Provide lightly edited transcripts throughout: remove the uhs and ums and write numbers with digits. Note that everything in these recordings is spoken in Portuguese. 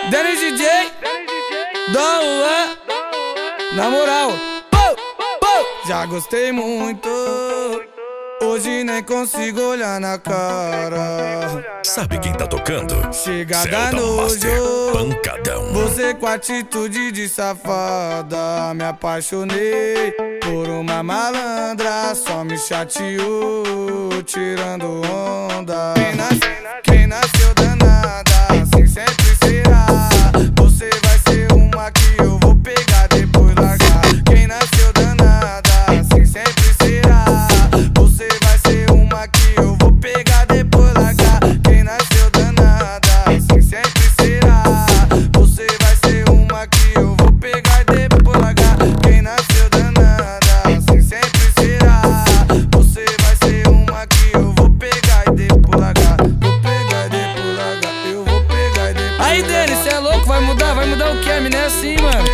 Denis DJ, Dom Juan, na moral, já gostei muito. Hoje nem consigo olhar na cara. Sabe quem tá tocando? Chegada nojo, pancadão. você com atitude de safada. Me apaixonei por uma malandra, só me chateou, tirando onda. Quem nasceu danada, assim sempre será. Você vai ser uma que eu vou pegar, depois largar. Quem nasceu danada, assim sempre será. Você vai ser uma que eu vou pegar, depois largar. Quem nasceu danada, assim sempre será. Você vai ser uma que eu vou pegar, depois largar. Quem nasceu danada, assim sempre será. Você vai ser uma que eu vou pegar e depois largar. Vou pegar e depois largar, eu vou pegar e depois largar. Aí, Denis, cê é louco? Vai mudar o que? A mina é assim, mano.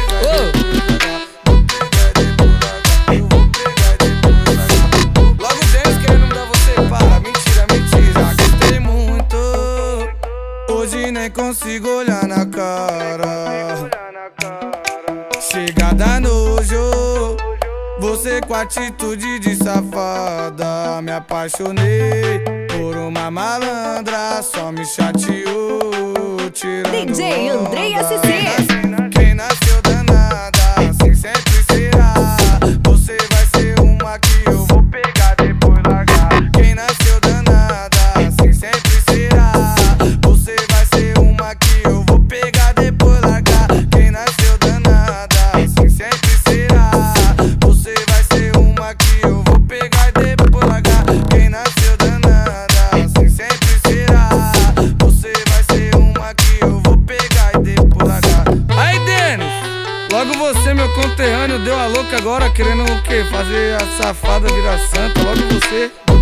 Logo Denis querendo mudar você, para. Mentira, mentira. Gostei muito. Hoje nem consigo olhar na cara. Chegada nojo, você com atitude de safada. Me apaixonei por uma malandra, só me chateou, tirando DJ onda. Andrei SC. Quem nasceu danada, assim sempre será. Você vai ser uma que eu vou pegar, depois largar. Quem nasceu danada, assim sempre será. Você vai ser uma que eu vou pegar, depois largar. Quem nasceu danada, assim sempre será. Você vai ser uma que eu vou pegar e depois largar. Quem nasceu danada, assim sempre será. Você vai ser uma que eu vou pegar e depois largar. Aí, Denis, logo você, meu conterrâneo, deu a louca agora, querendo o quê? Fazer a safada virar santa, logo você.